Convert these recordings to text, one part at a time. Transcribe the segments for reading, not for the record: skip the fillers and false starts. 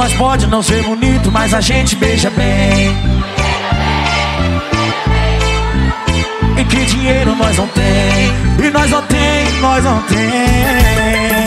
Nós pode não ser bonito, mas a gente beija bem. E que dinheiro nós não tem, e nós não tem, nós não tem.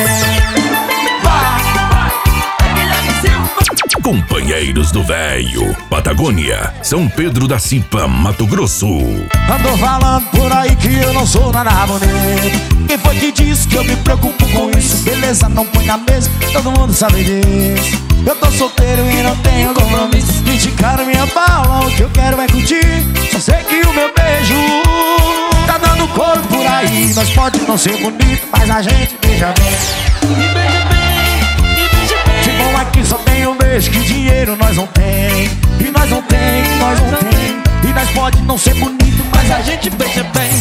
Companheiros do Véio, Patagônia, São Pedro da Cipa, Mato Grosso. Andou falando por aí que eu não sou nada bonito. Quem foi que disse que eu me preocupo com isso? Beleza, não põe na mesa, todo mundo sabe disso. Eu tô solteiro e não tenho compromisso. Criticaram minha bala, o que eu quero é curtir. Só sei que o meu beijo tá dando coro por aí. Nós pode não ser bonito, mas a gente beija bem. E beija bem, e beija bem. Se bom aqui só tem um beijo, que dinheiro nós não tem. E nós não tem, nós não tem. E nós pode não ser bonito, mas a gente beija bem.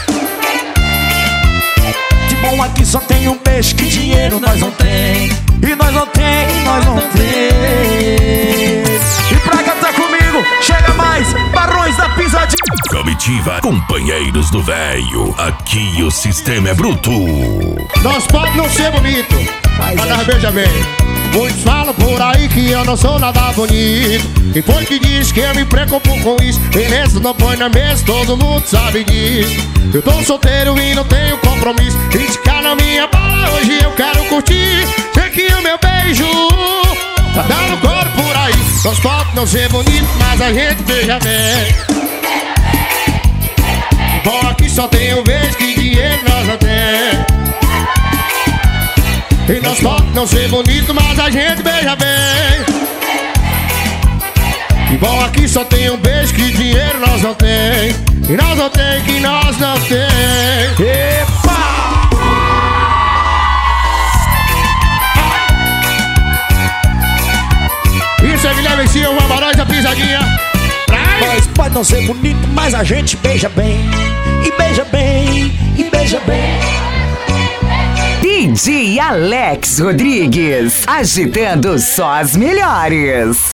De bom aqui só tem um beijo, que dinheiro nós não tem. E nós não tem, nós não tem. E pra cantar comigo, chega mais, Barões da Pisadinha. Comitiva Companheiros do Véio, aqui o sistema é bruto. Nós pode não ser bonito, mas nós beija bem. Muitos falam por aí que eu não sou nada bonito. Quem foi que disse que eu me preocupo com isso? Beleza, não põe na mesa, todo mundo sabe disso. Eu tô solteiro e não tenho compromisso. Criticar na minha bala, hoje eu quero curtir. Sei que o meu beijo tá dando cor por aí. Nós pode não ser bonito, mas a gente beija bem. Bom, aqui só tem um beijo, que dinheiro nós não tem. E nós pode não ser bonito, mas a gente beija bem. E bom, aqui só tem um beijo, que dinheiro nós não tem. E nós não tem, que nós não tem. Epa! Isso é Guilherme Silva, Barões da Pisadinha. Nós pode não ser bonito, mas a gente beija bem. E beija bem, e beija bem. DJ Alex Rodrigues, agitando só as melhores.